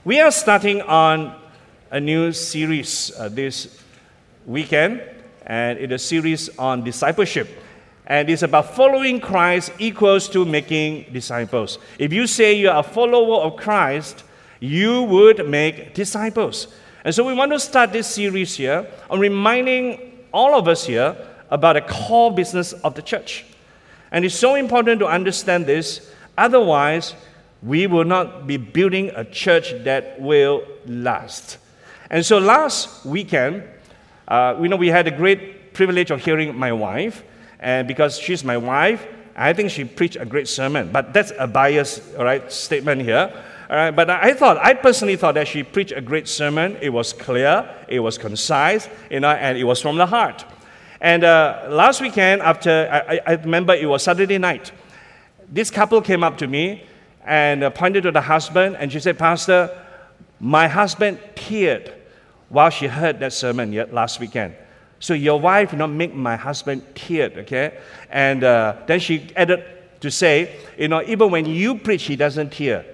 We are starting on a new series this weekend, and it's a series on discipleship. And it's about following Christ equals to making disciples. If you say you are a follower of Christ, you would make disciples. And so we want to start this series here on reminding all of us here about the core business of the church. And it's so important to understand this, otherwise we will not be building a church that will last. And so last weekend, we had a great privilege of hearing my wife, and because she's my wife, I think she preached a great sermon. But that's a biased, statement here. But I personally thought that she preached a great sermon. It was clear, it was concise, and it was from the heart. And last weekend, after I remember it was Saturday night, this couple came up to me and pointed to the husband, and she said, "Pastor, my husband teared while she heard that sermon last weekend. So your wife make my husband teared, okay?" And then she added to say, even when you preach, he doesn't tear.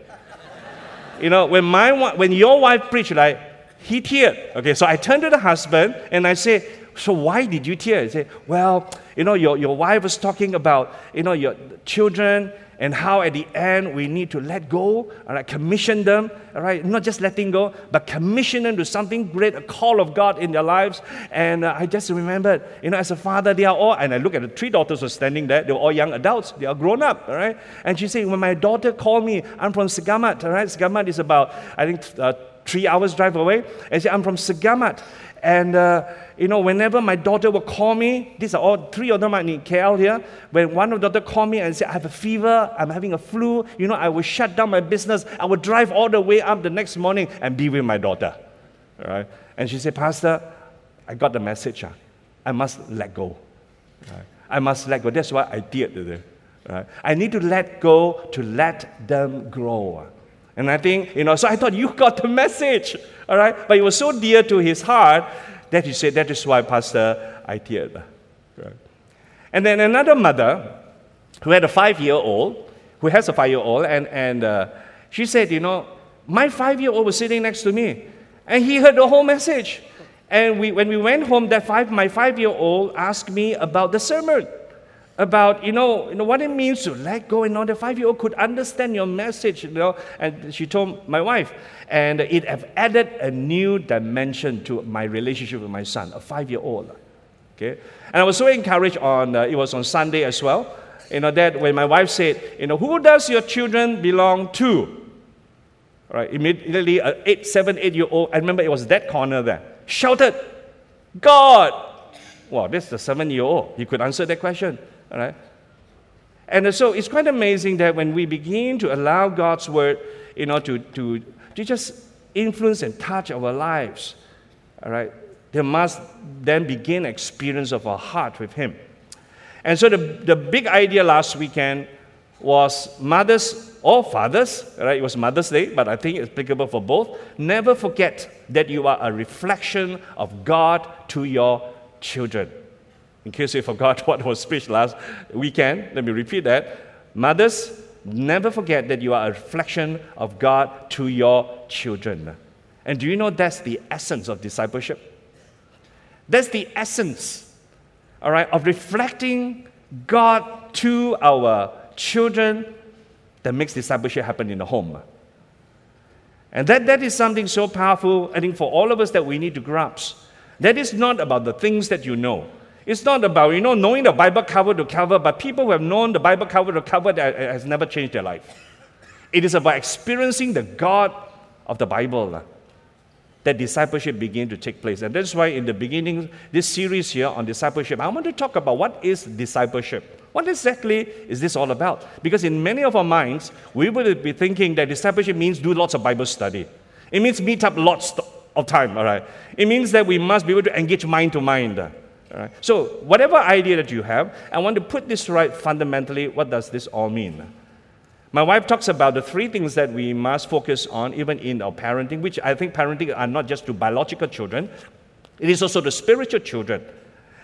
When your wife preached, he teared. Okay, so I turned to the husband and I said, "So why did you tear?" He said, "Well, your wife was talking about, your children and how at the end we need to let go, commission them, not just letting go, but commission them to something great, a call of God in their lives." And I just remembered, as a father, they are all, and I look at the three daughters who were standing there, they were all young adults, they are grown up, all right? And she said, when my daughter called me, I'm from Segamat, all right? Segamat is about, 3 hours drive away. And she said, "I'm from Segamat. And, whenever my daughter will call me," these are all three of them are in KL here. When one of the daughter called me and said, "I have a fever, I'm having a flu," I will shut down my business. I will drive all the way up the next morning and be with my daughter. All right? And she said, "Pastor, I got the message. I must let go. Right? I must let go." That's why I did today. Right? I need to let go to let them grow. And I think, so I thought you got the message, all right? But it was so dear to his heart that he said, "That is why, Pastor, I teared." Right? And then another mother who had a 5-year-old, and she said, "My 5-year-old was sitting next to me, and he heard the whole message. And when we went home, my 5-year-old asked me about the sermon, about, what it means to let go, and the 5-year-old could understand your message, And she told my wife, and it have added a new dimension to my relationship with my son, a 5-year-old. Okay? And I was so encouraged it was on Sunday as well, that when my wife said, "Who does your children belong to?" Right? Immediately, a 7-8-year-old, I remember it was that corner there, shouted, "God!" Wow, this is a 7-year-old. He could answer that question. All right? And so it's quite amazing that when we begin to allow God's word, to just influence and touch our lives, all right, there must then begin experience of our heart with Him. And so the big idea last weekend was mothers or fathers, right? It was Mother's Day, but I think it's applicable for both. Never forget that you are a reflection of God to your children. In case you forgot what was preached last weekend, let me repeat that. Mothers, never forget that you are a reflection of God to your children. And do you know that's the essence of discipleship? That's the essence, all right, of reflecting God to our children that makes discipleship happen in the home. And that is something so powerful, I think, for all of us that we need to grasp. That is not about the things that you know. It's not about, knowing the Bible cover to cover, but people who have known the Bible cover to cover that has never changed their life. It is about experiencing the God of the Bible that discipleship begin to take place. And that's why in the beginning, this series here on discipleship, I want to talk about what is discipleship. What exactly is this all about? Because in many of our minds, we will be thinking that discipleship means do lots of Bible study. It means meet up lots of time, all right? It means that we must be able to engage mind to mind. All right? So whatever idea that you have, I want to put this right fundamentally. What does this all mean? My wife talks about the 3 things that we must focus on even in our parenting, which I think parenting are not just to biological children. It is also the spiritual children.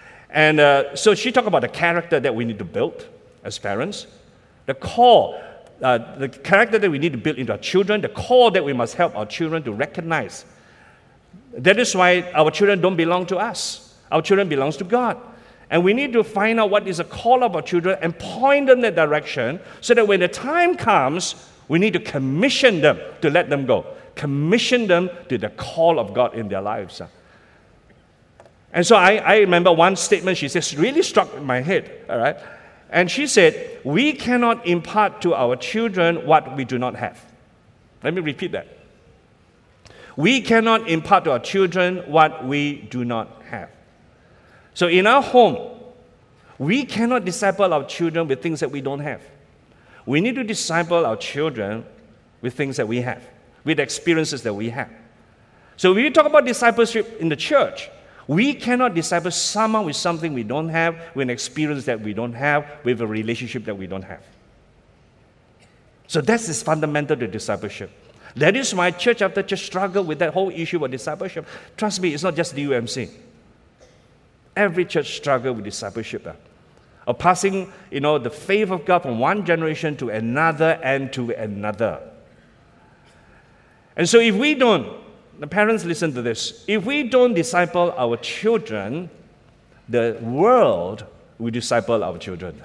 And so she talked about the character that we need to build as parents, the core the character that we need to build into our children, the call that we must help our children to recognize. That is why our children don't belong to us. Our children belongs to God. And we need to find out what is the call of our children and point them in that direction so that when the time comes, we need to commission them to let them go. Commission them to the call of God in their lives. And so I remember one statement she says really struck my head, all right? And she said, we cannot impart to our children what we do not have. Let me repeat that. We cannot impart to our children what we do not have. So in our home, we cannot disciple our children with things that we don't have. We need to disciple our children with things that we have, with experiences that we have. So when you talk about discipleship in the church, we cannot disciple someone with something we don't have, with an experience that we don't have, with a relationship that we don't have. So that's fundamental to discipleship. That is why church after church struggle with that whole issue of discipleship. Trust me, it's not just the UMC. Every church struggles with discipleship. Of passing, the faith of God from one generation to another and to another. And so if we don't, the parents listen to this, if we don't disciple our children, the world will disciple our children.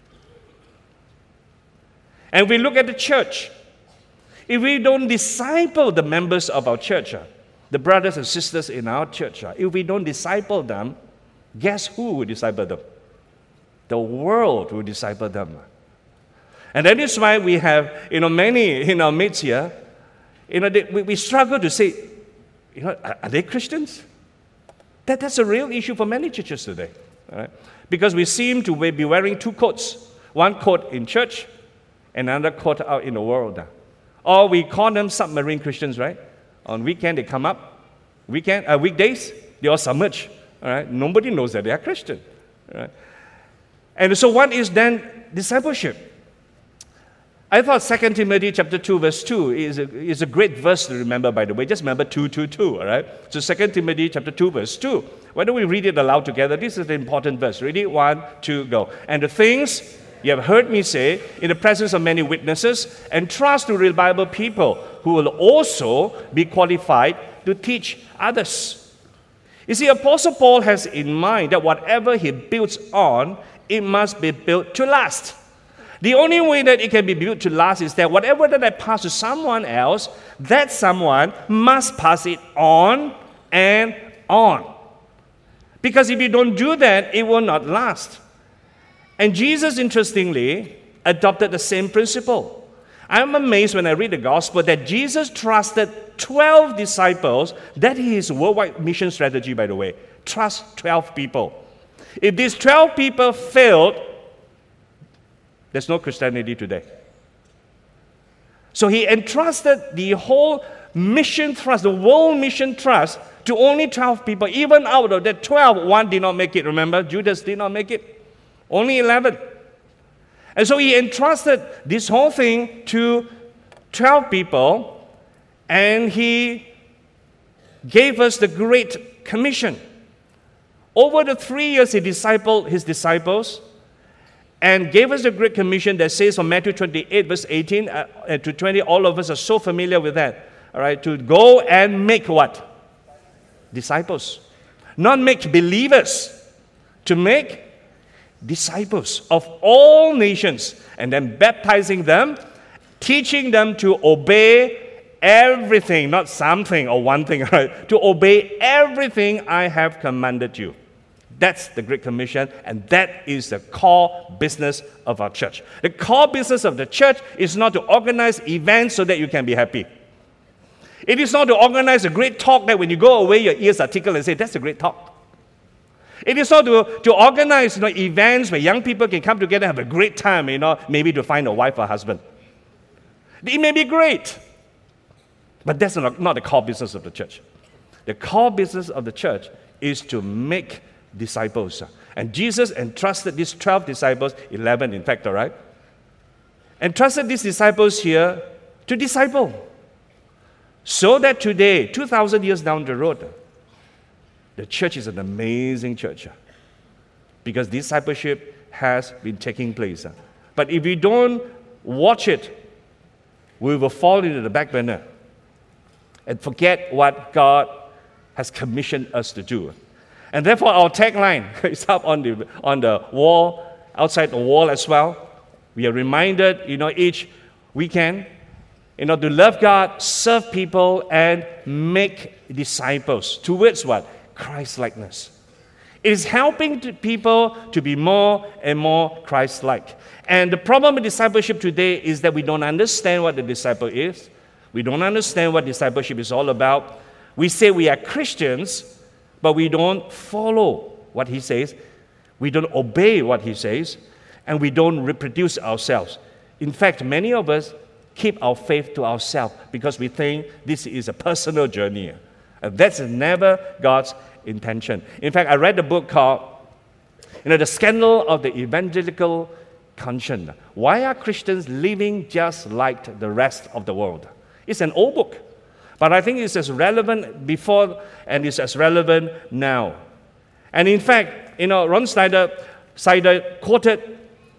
And we look at the church. If we don't disciple the members of our church, the brothers and sisters in our church, if we don't disciple them, guess who will disciple them? The world will disciple them. And that is why we have, many in our midst here, we struggle to say, are they Christians? That's a real issue for many churches today. Right? Because we seem to be wearing two coats. One coat in church, and another coat out in the world. Or we call them submarine Christians, right? On weekend they come up. Weekdays, they all submerge. All right? Nobody knows that they are Christian. Right? And so what is then discipleship? I thought 2 Timothy chapter 2, verse 2 is a great verse to remember, by the way. Just remember 2, all right? So 2 Timothy chapter 2, verse 2. Why don't we read it aloud together? This is the important verse. Ready? 1, 2, go. And the things you have heard me say in the presence of many witnesses, entrust to reliable people who will also be qualified to teach others. You see, Apostle Paul has in mind that whatever he builds on, it must be built to last. The only way that it can be built to last is that whatever that I pass to someone else, that someone must pass it on and on. Because if you don't do that, it will not last. And Jesus, interestingly, adopted the same principle. I'm amazed when I read the gospel that Jesus trusted 12 disciples. That is his worldwide mission strategy, by the way. Trust 12 people. If these 12 people failed, there's no Christianity today. So he entrusted the whole mission trust, the world mission trust, to only 12 people. Even out of that 12, one did not make it. Remember, Judas did not make it. Only 11. And so he entrusted this whole thing to 12 people, and he gave us the Great Commission. Over the 3 years, he discipled his disciples and gave us the Great Commission that says from Matthew 28, verse 18 to 20, all of us are so familiar with that. All right, to go and make what? Disciples. Not make believers. To make disciples of all nations, and then baptizing them, teaching them to obey everything, not something or one thing, right? To obey everything I have commanded you. That's the Great Commission, and that is the core business of our church. The core business of the church is not to organize events so that you can be happy. It is not to organize a great talk that when you go away, your ears are tickled and say, that's a great talk. It is not to organize events where young people can come together and have a great time, maybe to find a wife or husband. It may be great, but that's not the core business of the church. The core business of the church is to make disciples. And Jesus entrusted these 12 disciples, 11 in fact, all right? Entrusted these disciples here to disciple. So that today, 2,000 years down the road, the church is an amazing church. Because discipleship has been taking place. But if we don't watch it, we will fall into the back burner and forget what God has commissioned us to do. And therefore, our tagline is up on the wall, outside the wall as well. We are reminded, each weekend, to love God, serve people, and make disciples towards what? Christ-likeness. It is helping people to be more and more Christ-like. And the problem with discipleship today is that we don't understand what the disciple is. We don't understand what discipleship is all about. We say we are Christians, but we don't follow what he says. We don't obey what he says, and we don't reproduce ourselves. In fact, many of us keep our faith to ourselves because we think this is a personal journey. And that's never God's intention. In fact, I read a book called, The Scandal of the Evangelical Conscience. Why are Christians living just like the rest of the world? It's an old book, but I think it's as relevant before and it's as relevant now. And in fact, Ron Snyder quoted,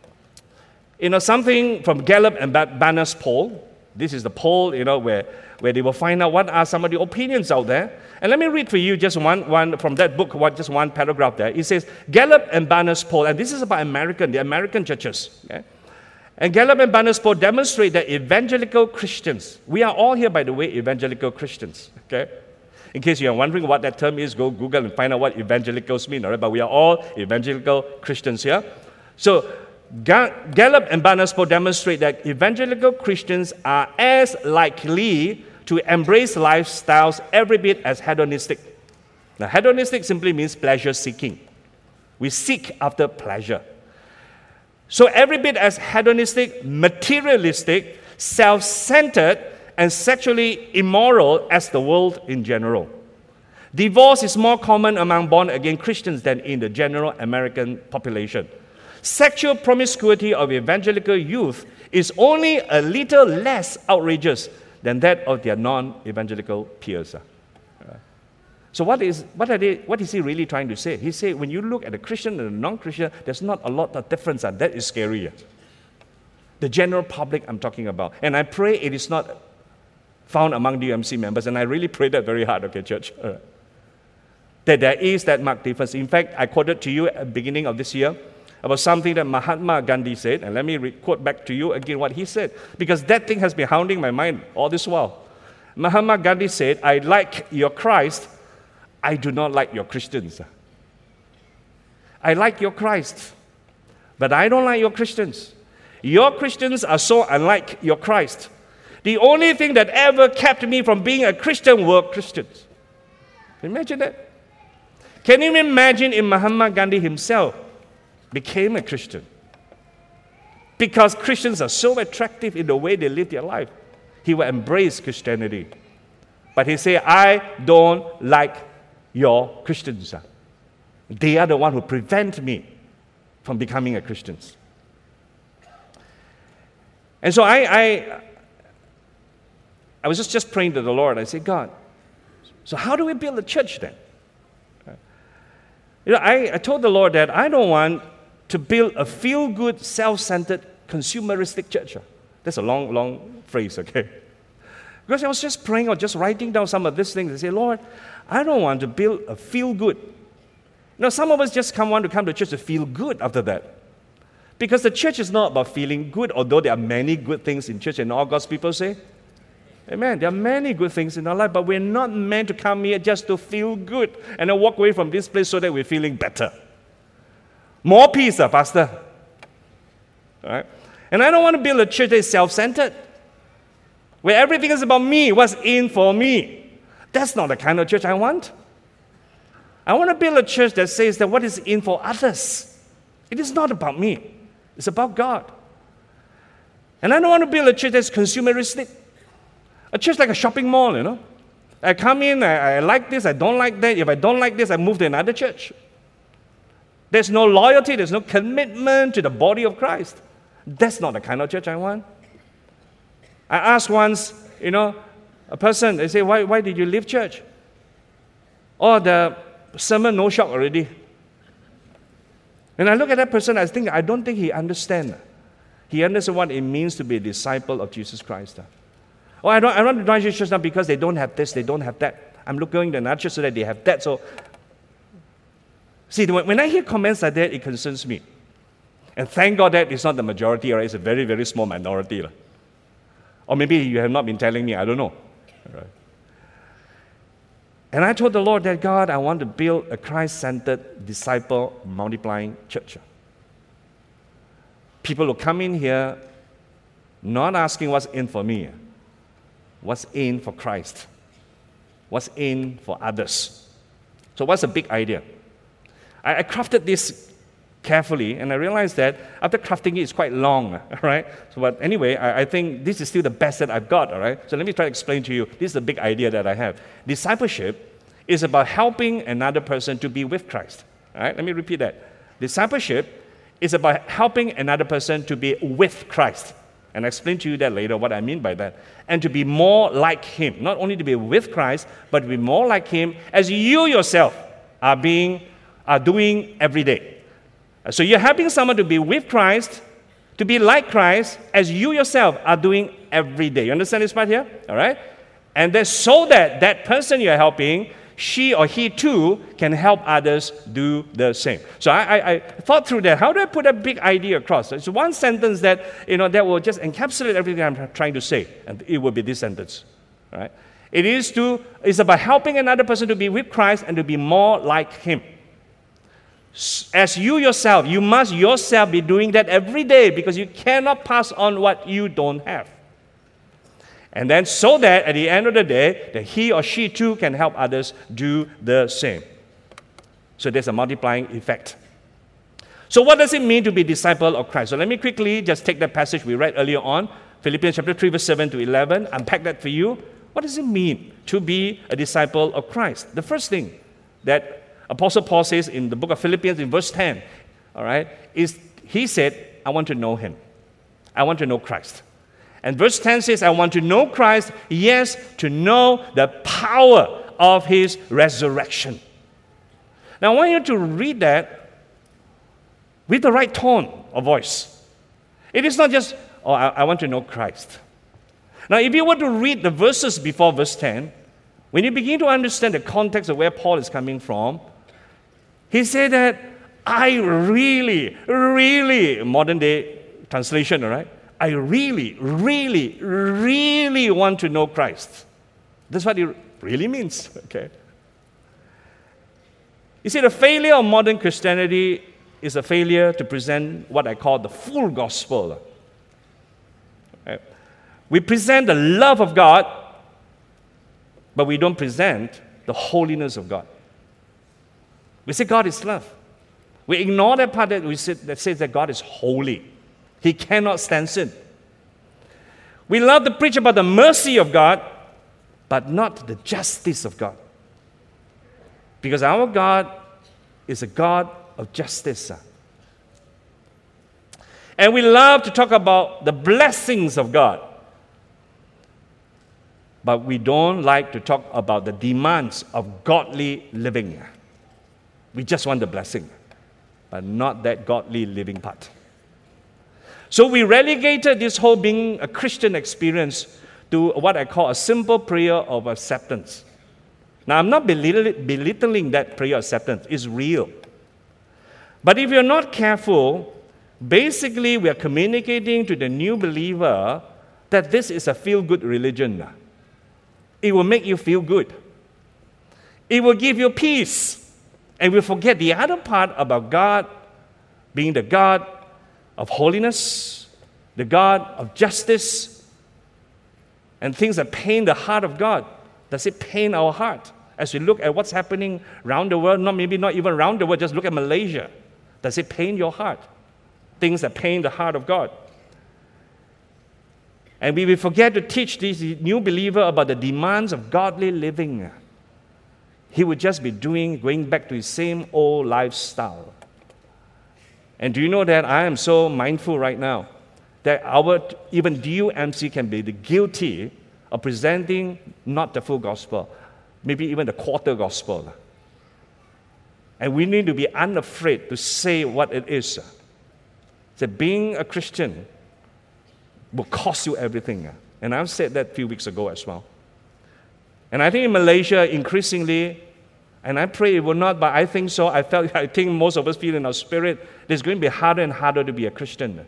something from Gallup and Barna's poll. This is the poll, where they will find out what are some of the opinions out there. And let me read for you just one from that book, just one paragraph there. It says, Gallup and Barna's poll, and this is about the American churches. Okay? And Gallup and Barna's poll demonstrate that evangelical Christians, we are all here, by the way, evangelical Christians. Okay? In case you are wondering what that term is, go Google and find out what evangelicals mean. All right? But we are all evangelical Christians here. So Gallup and Barna's poll demonstrate that evangelical Christians are as likely to embrace lifestyles every bit as hedonistic. Now, hedonistic simply means pleasure-seeking. We seek after pleasure. So every bit as hedonistic, materialistic, self-centered, and sexually immoral as the world in general. Divorce is more common among born-again Christians than in the general American population. Sexual promiscuity of evangelical youth is only a little less outrageous than that of their non-evangelical peers. So what is he really trying to say? He said, when you look at the Christian and the non-Christian, there's not a lot of difference, and that is scary. The general public I'm talking about. And I pray it is not found among DMC members, and I really pray that very hard, okay, church? That there is that marked difference. In fact, I quoted to you at the beginning of this year about something that Mahatma Gandhi said, and let me quote back to you again what he said, because that thing has been hounding my mind all this while. Mahatma Gandhi said, I like your Christ, I do not like your Christians. I like your Christ, but I don't like your Christians. Your Christians are so unlike your Christ. The only thing that ever kept me from being a Christian were Christians. Imagine that. Can you imagine if Mahatma Gandhi himself became a Christian? Because Christians are so attractive in the way they live their life, he will embrace Christianity. But he said, I don't like your Christians. They are the one who prevent me from becoming a Christian. And so I was just praying to the Lord. I said, God, so how do we build a church then? I told the Lord that I don't want to build a feel-good, self-centered, consumeristic church. That's a long phrase, okay? Because I was just praying or just writing down some of these things. I say, Lord, I don't want to build a feel-good. Some of us just want to come to church to feel good after that. Because the church is not about feeling good, although there are many good things in church, and all God's people say, amen. There are many good things in our life, but we're not meant to come here just to feel good and then walk away from this place so that we're feeling better. More peace, Pastor. All right? And I don't want to build a church that is self-centered, where everything is about me, what's in for me. That's not the kind of church I want. I want to build a church that says that what is in for others. It is not about me. It's about God. And I don't want to build a church that's consumeristic. A church like a shopping mall, I come in, I like this, I don't like that. If I don't like this, I move to another church. There's no loyalty, there's no commitment to the body of Christ. That's not the kind of church I want. I asked once, a person, they say, why did you leave church? Oh, the sermon, no shock already. And I look at that person, I don't think he understands. He understands what it means to be a disciple of Jesus Christ. Oh, I don't want to join this church now because they don't have this, they don't have that. I'm going to another church so that they have that. So, see, when I hear comments like that, it concerns me. And thank God that it's not the majority, right? It's a very, very small minority. Right? Or maybe you have not been telling me, I don't know. Right? And I told the Lord that, God, I want to build a Christ-centered, disciple-multiplying church. People will come in here not asking what's in for me, what's in for Christ, what's in for others. So what's the big idea? I crafted this carefully, and I realized that after crafting it, it's quite long, all right? So, but anyway, I think this is still the best that I've got, all right? So let me try to explain to you. This is the big idea that I have. Discipleship is about helping another person to be with Christ, all right? Let me repeat that. Discipleship is about helping another person to be with Christ. And I'll explain to you that later, what I mean by that. And to be more like Him. Not only to be with Christ, but to be more like Him as you yourself are doing every day. So you're helping someone to be with Christ, to be like Christ, as you yourself are doing every day. You understand this part here? All right? And then so that that person you're helping, she or he too can help others do the same. So I thought through that. How do I put a big idea across? It's one sentence that, that will just encapsulate everything I'm trying to say. And it will be this sentence. All right? It's about helping another person to be with Christ and to be more like Him. As you yourself, you must yourself be doing that every day because you cannot pass on what you don't have. And then so that at the end of the day, that he or she too can help others do the same. So there's a multiplying effect. So what does it mean to be a disciple of Christ? So let me quickly just take that passage we read earlier on, Philippians chapter 3, verse 7 to 11, unpack that for you. What does it mean to be a disciple of Christ? The first thing that Apostle Paul says in the book of Philippians in verse 10, all right, is he said, I want to know Him. I want to know Christ. And verse 10 says, I want to know Christ, yes, to know the power of His resurrection. Now, I want you to read that with the right tone of voice. It is not just, I want to know Christ. Now, if you were to read the verses before verse 10, when you begin to understand the context of where Paul is coming from, he said that I really, modern day translation, all right? I really want to know Christ. That's what it really means, okay? You see, the failure of modern Christianity is a failure to present what I call the full gospel. Okay? We present the love of God, but we don't present the holiness of God. We say God is love. We ignore that part that says that God is holy. He cannot stand sin. We love to preach about the mercy of God, but not the justice of God. Because our God is a God of justice. And we love to talk about the blessings of God, but we don't like to talk about the demands of godly living. We just want the blessing, but not that godly living part. So we relegated this whole being a Christian experience to what I call a simple prayer of acceptance. Now, I'm not belittling that prayer of acceptance. It's real. But if you're not careful, basically we are communicating to the new believer that this is a feel-good religion. It will make you feel good. It will give you peace. And we forget the other part about God being the God of holiness, the God of justice, and things that pain the heart of God. Does it pain our heart? As we look at what's able around the world, maybe not even around the world, just look at Malaysia. Does it pain your heart? Things that pain the heart of God. And we will forget to teach this new believer about the demands of godly living. He would just be going back to his same old lifestyle. And do you know that I am so mindful right now that even DUMC can be guilty of presenting not the full gospel, maybe even the quarter gospel. And we need to be unafraid to say what it is. That being a Christian will cost you everything. And I've said that a few weeks ago as well. And I think in Malaysia, increasingly, and I pray it will not, but I think so. I think most of us feel in our spirit, it's going to be harder and harder to be a Christian.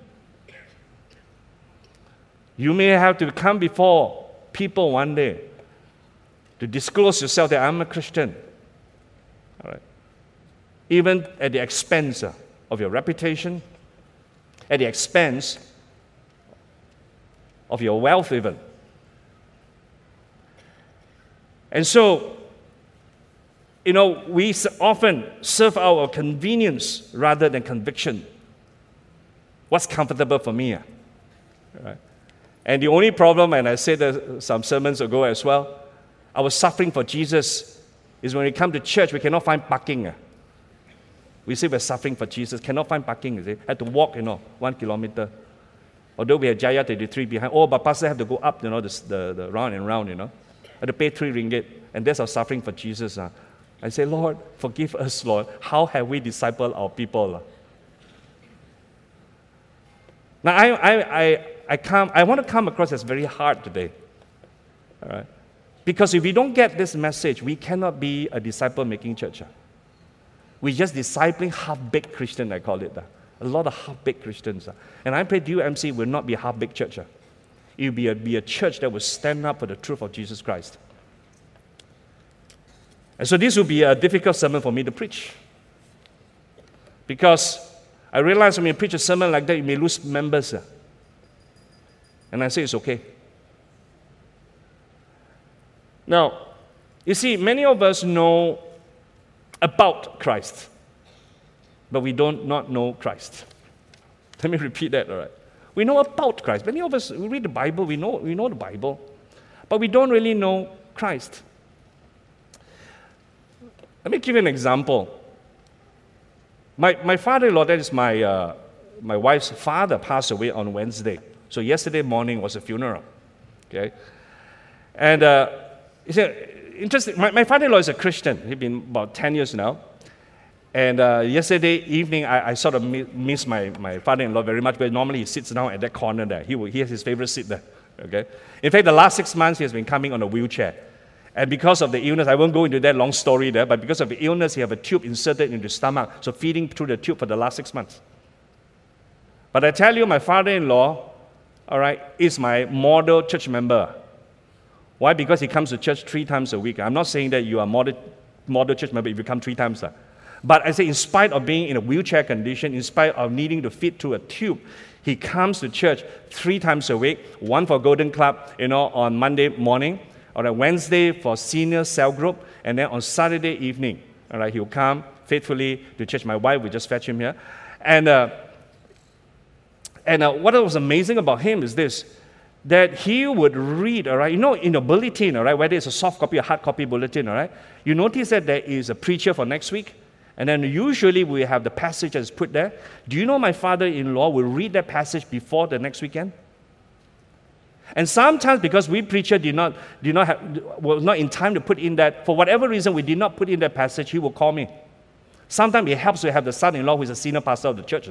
You may have to come before people one day to disclose yourself that I'm a Christian. All right. Even at the expense of your reputation, at the expense of your wealth even. And so, we often serve our convenience rather than conviction. What's comfortable for me? Right? And the only problem, and I said that some sermons ago as well, our suffering for Jesus is when we come to church, we cannot find parking. We say we're suffering for Jesus, cannot find parking. You see? Had to walk, 1 kilometer. Although we have Jaya 33 behind. Oh, but pastor have to go up, the round and round, Had to pay 3 ringgit. And that's our suffering for Jesus. I say, Lord, forgive us, Lord. How have we discipled our people? Now, I want to come across as very hard today. All right? Because if we don't get this message, we cannot be a disciple-making church. We're just discipling half-baked Christian, I call it. A lot of half-baked Christians. And I pray UMC will not be a half-baked church. It will be a church that will stand up for the truth of Jesus Christ. And so this will be a difficult sermon for me to preach. Because I realize when you preach a sermon like that, you may lose members. And I say it's okay. Now, you see, many of us know about Christ, but we do not know Christ. Let me repeat that, all right? We know about Christ. Many of us, we read the Bible, we know the Bible, but we don't really know Christ. Let me give you an example. My father-in-law, that is my wife's father, passed away on Wednesday. So yesterday morning was a funeral. Okay? And it's interesting. My father-in-law is a Christian. He's been about 10 years now. And yesterday evening, I sort of miss my father-in-law very much, because normally he sits down at that corner there. He has his favorite seat there. Okay? In fact, the last 6 months, he has been coming on a wheelchair. And because of the illness, I won't go into that long story there, but because of the illness, he have a tube inserted into his stomach, so feeding through the tube for the last 6 months. But I tell you, my father-in-law, all right, is my model church member. Why? Because he comes to church 3 times a week. I'm not saying that you are model church member if you come 3 times. But I say, in spite of being in a wheelchair condition, in spite of needing to feed through a tube, he comes to church 3 times a week, one for Golden Club, on Monday morning, on a Wednesday for senior cell group, and then on Saturday evening, all right, he'll come faithfully to church. My wife will just fetch him here. And what was amazing about him is this, that he would read, all right, in a bulletin, all right, whether it's a soft copy or hard copy bulletin, all right, you notice that there is a preacher for next week, and then usually we have the passage that's put there. Do you know my father-in-law will read that passage before the next weekend? And sometimes, because we preacher was not in time to put in that, for whatever reason we did not put in that passage, he will call me. Sometimes it helps to have the son-in-law who is a senior pastor of the church.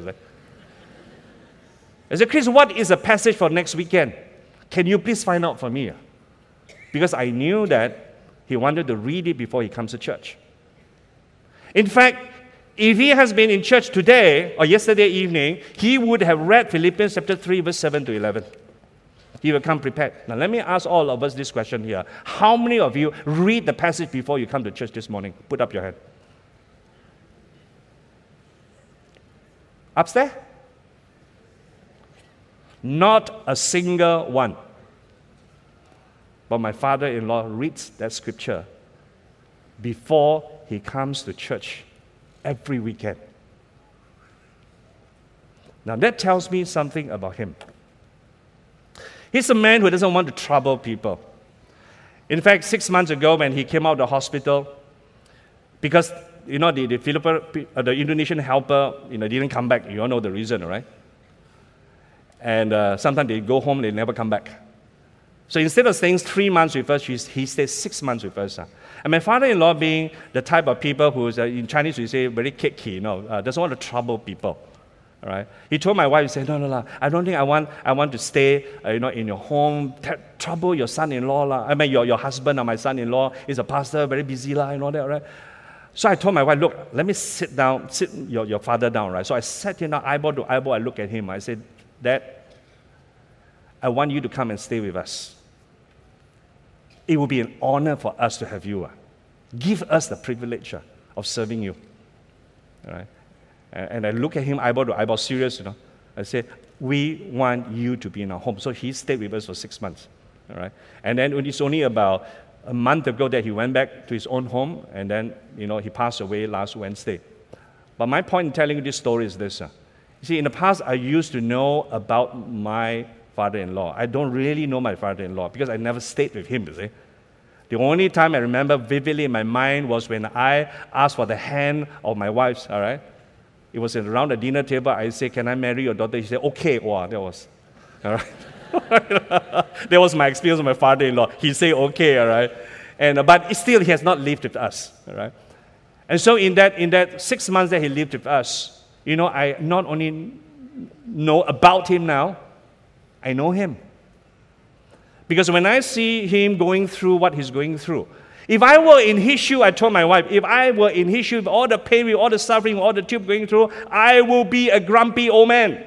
I said, Chris, what is the passage for next weekend? Can you please find out for me? Because I knew that he wanted to read it before he comes to church. In fact, if he has been in church today or yesterday evening, he would have read Philippians chapter 3, verse 7 to 11. He will come prepared. Now, let me ask all of us this question here. How many of you read the passage before you come to church this morning? Put up your hand. Upstairs? Not a single one. But my father-in-law reads that scripture before he comes to church every weekend. Now, that tells me something about him. He's a man who doesn't want to trouble people. In fact, 6 months ago when he came out of the hospital, because, the Indonesian helper, didn't come back. You all know the reason, right? And sometimes they go home, they never come back. So instead of staying 3 months with us, he stayed 6 months with us. And my father-in-law, being the type of people who is, in Chinese we say, very kicky, doesn't want to trouble people. All right. He told my wife, he said, no, I don't think I want to stay, in your home, trouble your son-in-law lah. I mean, your husband or my son-in-law is a pastor, very busy lah, and all that, right? So I told my wife, look, let me sit your father down, right? So I sat him down, eyeball to eyeball. I looked at him. I said, Dad, I want you to come and stay with us. It will be an honor for us to have you. Give us the privilege of serving you. All right? And I look at him eyeball to eyeball, serious, I said, we want you to be in our home. So he stayed with us for 6 months. All right? And then it's only about a month ago that he went back to his own home, and then, he passed away last Wednesday. But my point in telling you this story is this. You see, in the past, I used to know about my father-in-law. I don't really know my father-in-law because I never stayed with him, you see. The only time I remember vividly in my mind was when I asked for the hand of my wife's, all right? It was around the dinner table. I said, can I marry your daughter? She said, okay. Wow, that was, all right? That was my experience with my father-in-law. He said, okay, all right? But still, he has not lived with us, all right? And so in that 6 months that he lived with us, I not only know about him now, I know him. Because when I see him going through what he's going through, if I were in his shoe, I told my wife, if I were in his shoe, with all the pain, with all the suffering, with all the tube going through, I will be a grumpy old man.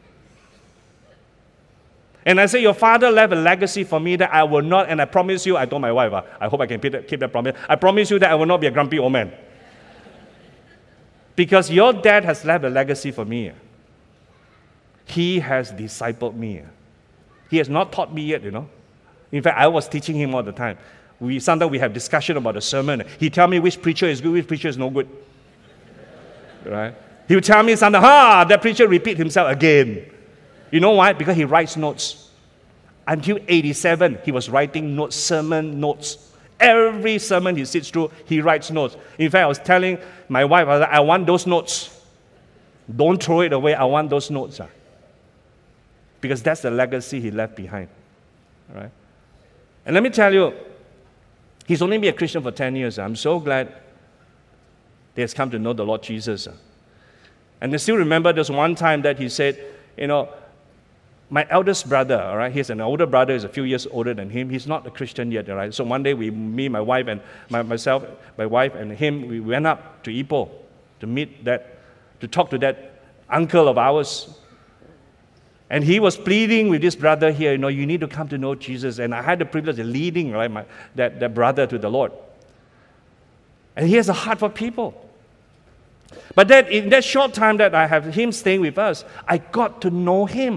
And I said, your father left a legacy for me that I will not, and I promise you, I told my wife, I hope I can keep that promise, I promise you that I will not be a grumpy old man. Because your dad has left a legacy for me. He has discipled me. He has not taught me yet, In fact, I was teaching him all the time. Sometimes we have discussion about the sermon. He tell me which preacher is good, which preacher is no good. Right? He would tell me sometimes, that preacher repeat himself again. You know why? Because he writes notes. Until 87, he was writing notes, sermon notes. Every sermon he sits through, he writes notes. In fact, I was telling my wife, I want those notes. Don't throw it away. I want those notes. Because that's the legacy he left behind. All right? And let me tell you, he's only been a Christian for 10 years. I'm so glad that he has come to know the Lord Jesus. And I still remember there's one time that he said, my eldest brother, all right, he has an older brother, he's a few years older than him. He's not a Christian yet, all right? So one day, me, my wife, and my wife and him, we went up to Ipoh to talk to that uncle of ours. And he was pleading with this brother here, you need to come to know Jesus. And I had the privilege of leading, right, that brother to the Lord. And he has a heart for people. But in that short time that I have him staying with us, I got to know him.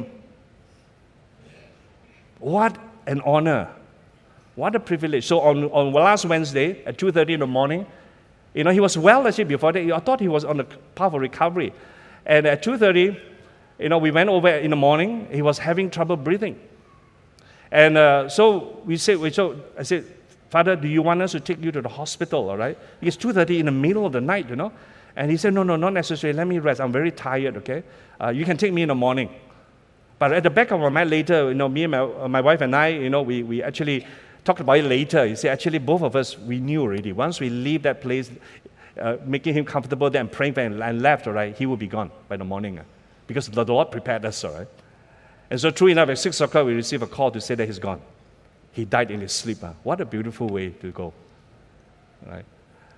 What an honor. What a privilege. So on last Wednesday at 2:30 in the morning, he was well actually before that. I thought he was on the path of recovery. And at 2:30, we went over in the morning. He was having trouble breathing. And so I said, Father, do you want us to take you to the hospital, all right? It's 2:30 in the middle of the night, And he said, no, not necessarily. Let me rest. I'm very tired, okay? You can take me in the morning. But at the back of my mind later, me and my wife and I, we actually talked about it later. You see, actually both of us, we knew already. Once we leave that place, making him comfortable there and praying for him and left, all right, he will be gone by the morning. Because the Lord prepared us, all right? And so true enough, at 6 o'clock, we received a call to say that he's gone. He died in his sleep. What a beautiful way to go. All right?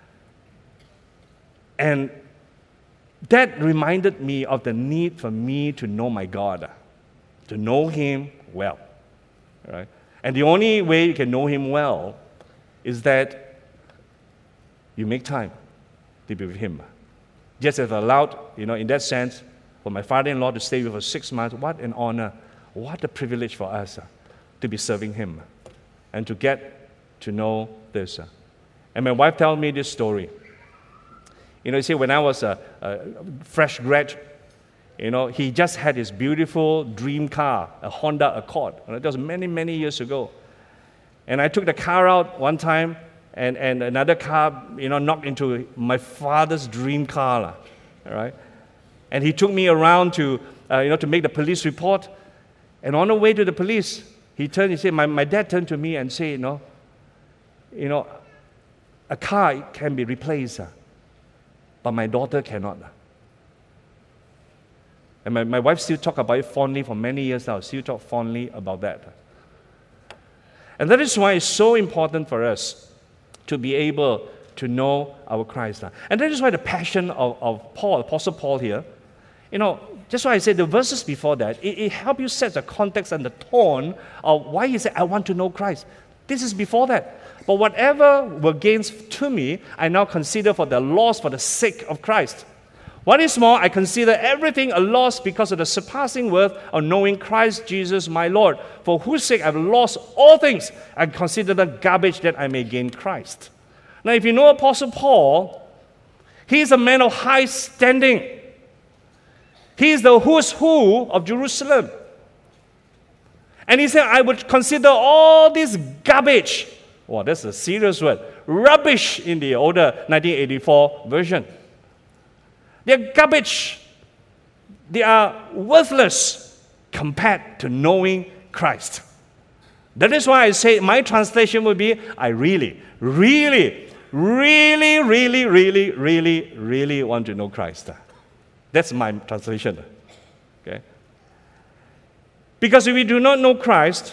And that reminded me of the need for me to know my God, to know him well. All right? And the only way you can know him well is that you make time to be with him. Just as allowed, in that sense, for my father-in-law to stay with us 6 months, what an honor, what a privilege for us to be serving him and to get to know this. And my wife told me this story. You see, when I was a fresh grad, he just had his beautiful dream car, a Honda Accord. That was many, many years ago. And I took the car out one time, and another car, knocked into my father's dream car. All right? And he took me around to make the police report. And on the way to the police, my dad turned to me and said, a car can be replaced, but my daughter cannot. And my wife still talk about it fondly for many years now, still talk fondly about that. And that is why it's so important for us to be able to know our Christ. And that is why the passion of Paul, Apostle Paul here, just why I said the verses before that, it helps you set the context and the tone of why he said, I want to know Christ. This is before that. But whatever were gains to me, I now consider for the loss for the sake of Christ. What is more, I consider everything a loss because of the surpassing worth of knowing Christ Jesus my Lord, for whose sake I've lost all things, and consider them garbage that I may gain Christ. Now, if you know Apostle Paul, he is a man of high standing. He is the who's who of Jerusalem. And he said, I would consider all this garbage. Wow, that's a serious word. Rubbish in the older 1984 version. They're garbage. They are worthless compared to knowing Christ. That is why I say my translation would be, I really, really, really, really, really, really, really want to know Christ. That's my translation. Okay? Because if we do not know Christ,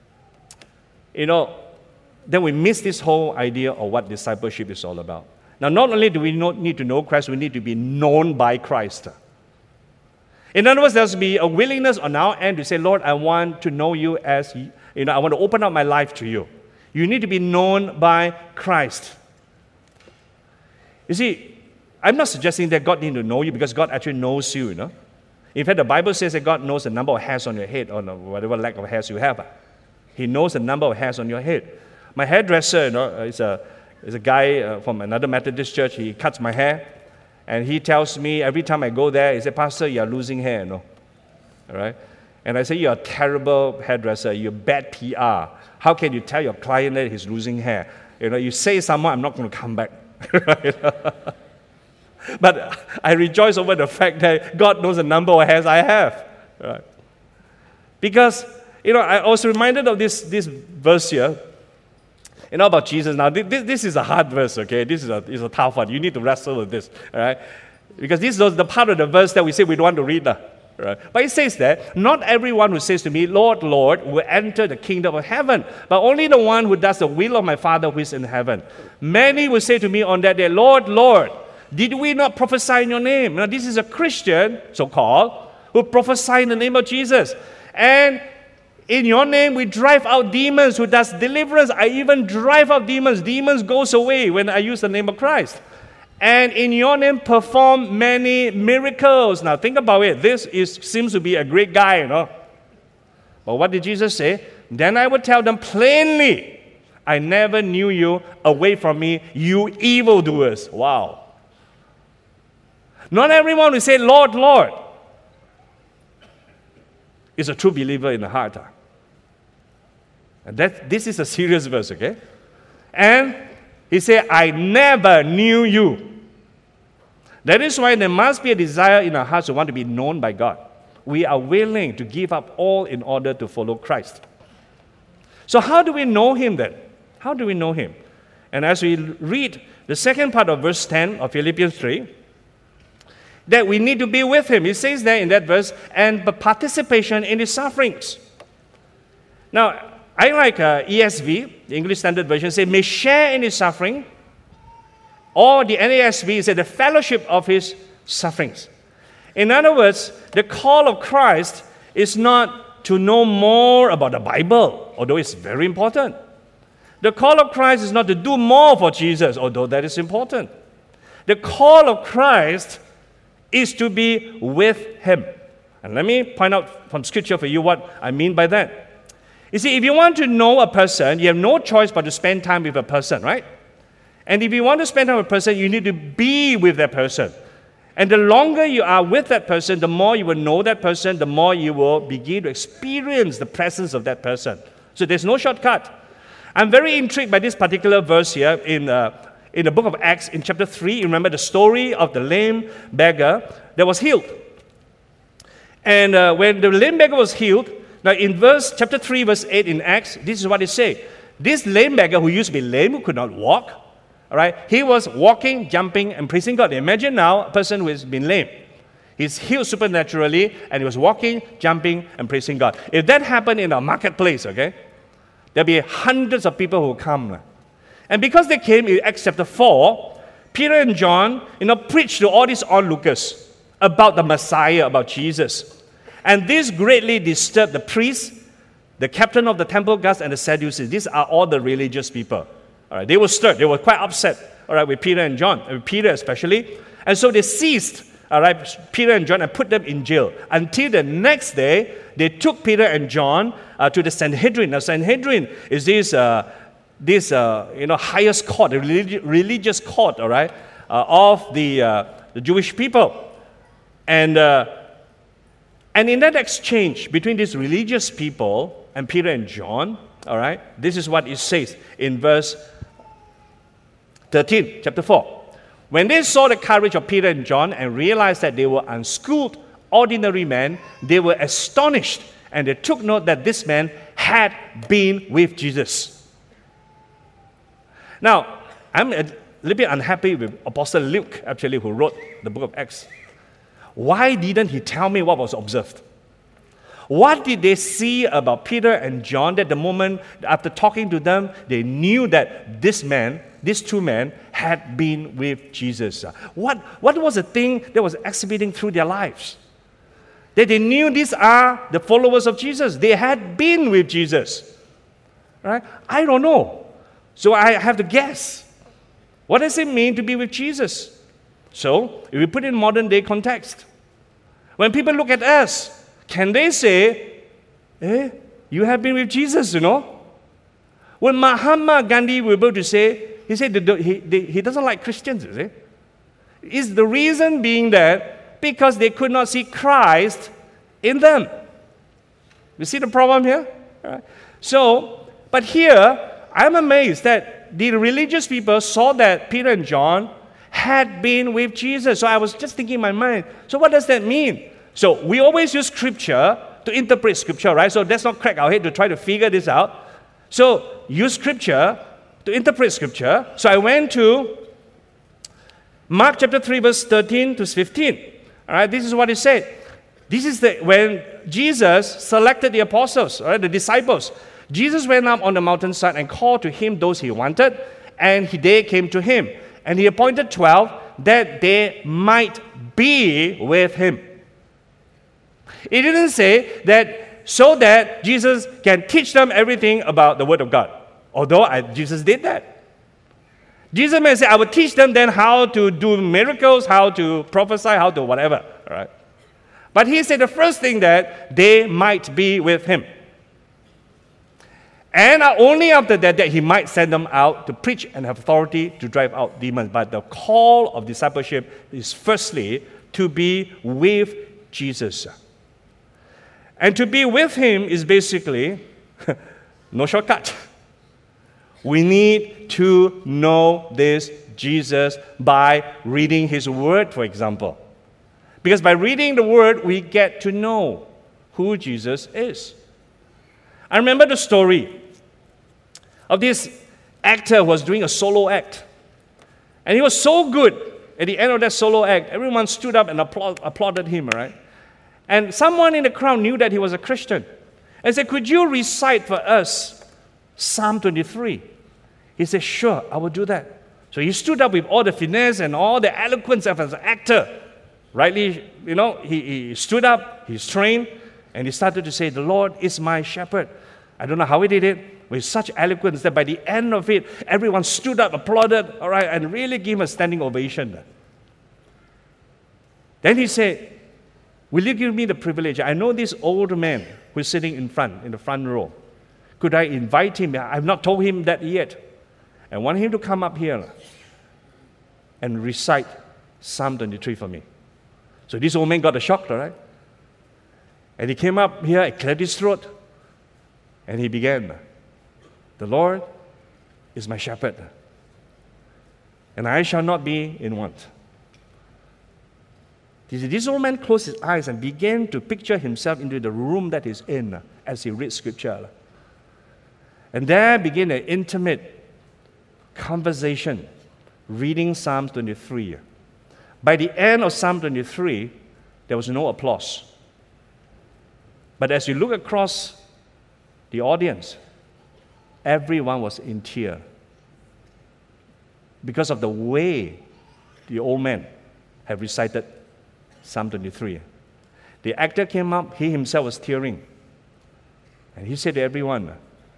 then we miss this whole idea of what discipleship is all about. Now, not only do we not need to know Christ, we need to be known by Christ. In other words, there must be a willingness on our end to say, Lord, I want to know you as, I want to open up my life to you. You need to be known by Christ. You see, I'm not suggesting that God needs to know you because God actually knows you, In fact, the Bible says that God knows the number of hairs on your head or whatever lack of hairs you have. He knows the number of hairs on your head. My hairdresser, is a guy from another Methodist church. He cuts my hair, and he tells me every time I go there, he says, Pastor, you're losing hair, All right? And I say, you're a terrible hairdresser. You're bad PR. How can you tell your client that he's losing hair? You say someone, I'm not going to come back. But I rejoice over the fact that God knows the number of hairs I have. Right? Because, I was reminded of this verse here. About Jesus. Now, this is a hard verse, okay? This is a tough one. You need to wrestle with this, all right? Because this is the part of the verse that we say we don't want to read. Right? But it says that, not everyone who says to me, Lord, Lord, will enter the kingdom of heaven, but only the one who does the will of my Father who is in heaven. Many will say to me on that day, Lord, Lord, did we not prophesy in your name? Now, this is a Christian, so-called, who prophesy in the name of Jesus. And in your name, we drive out demons. Who does deliverance? I even drive out demons. Demons goes away when I use the name of Christ. And in your name, perform many miracles. Now, think about it. This seems to be a great guy, But what did Jesus say? Then I would tell them plainly, I never knew you. Away from me, you evildoers. Wow. Not everyone who say, Lord, Lord, is a true believer in the heart. And this is a serious verse, okay? And he said, I never knew you. That is why there must be a desire in our hearts to want to be known by God. We are willing to give up all in order to follow Christ. So how do we know him then? How do we know him? And as we read the second part of verse 10 of Philippians 3, that we need to be with him. It says there in that verse, and participation in his sufferings. Now, I like ESV, the English Standard Version, say, may share in his suffering. Or the NASB said, the fellowship of his sufferings. In other words, the call of Christ is not to know more about the Bible, although it's very important. The call of Christ is not to do more for Jesus, although that is important. The call of Christ is to be with him. And let me point out from Scripture for you what I mean by that. You see, if you want to know a person, you have no choice but to spend time with a person, right? And if you want to spend time with a person, you need to be with that person. And the longer you are with that person, the more you will know that person, the more you will begin to experience the presence of that person. So there's no shortcut. I'm very intrigued by this particular verse here in the book of Acts, in chapter 3. You remember the story of the lame beggar that was healed. And when the lame beggar was healed, now in chapter 3, verse 8 in Acts, this is what it says. This lame beggar who used to be lame, who could not walk, all right, he was walking, jumping, and praising God. Imagine now a person who has been lame. He's healed supernaturally, and he was walking, jumping, and praising God. If that happened in a marketplace, okay, there'll be hundreds of people who come. And because they came in Acts chapter 4, Peter and John, preached to all these onlookers about the Messiah, about Jesus. And this greatly disturbed the priests, the captain of the temple guards, and the Sadducees. These are all the religious people. All right, they were stirred. They were quite upset, all right, with Peter and John, with Peter especially. And so they seized, all right, Peter and John and put them in jail. Until the next day, they took Peter and John to the Sanhedrin. Now, Sanhedrin is this highest court, the religious court, all right, of the Jewish people. And in that exchange between these religious people and Peter and John, all right, this is what it says in verse 13, chapter 4. When they saw the courage of Peter and John and realized that they were unschooled, ordinary men, they were astonished, and they took note that this man had been with Jesus. Now, I'm a little bit unhappy with Apostle Luke, actually, who wrote the book of Acts. Why didn't he tell me what was observed? What did they see about Peter and John that the moment after talking to them, they knew that these two men had been with Jesus? What was the thing that was exhibiting through their lives? That they knew these are the followers of Jesus. They had been with Jesus. Right? I don't know. So I have to guess. What does it mean to be with Jesus? So, if we put it in modern day context, when people look at us, can they say, you have been with Jesus, When Mahatma Gandhi was able to say, he said he doesn't like Christians, you see. Is the reason being that because they could not see Christ in them. You see the problem here? Right. So, but here, I'm amazed that the religious people saw that Peter and John had been with Jesus. So I was just thinking in my mind, so what does that mean? So we always use Scripture to interpret Scripture, right? So let's not crack our head to try to figure this out. So use Scripture to interpret Scripture. So I went to Mark chapter 3, verse 13 to 15. All right, this is what it said. This is when Jesus selected the apostles, all right, the disciples. Jesus went up on the mountainside and called to him those he wanted, and they came to him. And he appointed 12 that they might be with him. It didn't say that so that Jesus can teach them everything about the Word of God. Although Jesus did that. Jesus may say, I will teach them then how to do miracles, how to prophesy, how to whatever. All right? But he said the first thing that they might be with him. And only after that he might send them out to preach and have authority to drive out demons. But the call of discipleship is firstly to be with Jesus. And to be with him is basically no shortcut. We need to know this Jesus by reading his word, for example. Because by reading the word, we get to know who Jesus is. I remember the story of this actor who was doing a solo act. And he was so good at the end of that solo act, everyone stood up and applauded him, right? And someone in the crowd knew that he was a Christian and said, could you recite for us Psalm 23? He said, sure, I will do that. So he stood up with all the finesse and all the eloquence of an actor. Rightly, he stood up, he's trained, and he started to say, the Lord is my shepherd. I don't know how he did it, with such eloquence that by the end of it, everyone stood up, applauded, all right, and really gave him a standing ovation. Then he said, will you give me the privilege? I know this old man who's sitting in the front row. Could I invite him? I've not told him that yet. I want him to come up here and recite Psalm 23 for me. So this old man got a shock, all right? And he came up here, he cleared his throat, and he began, the Lord is my shepherd, and I shall not be in want. This old man closed his eyes and began to picture himself into the room that he's in as he reads Scripture. And there began an intimate conversation, reading Psalm 23. By the end of Psalm 23, There was no applause. But as you look across the audience, everyone was in tears because of the way the old man had recited Psalm 23. The actor came up, he himself was tearing. And he said to everyone,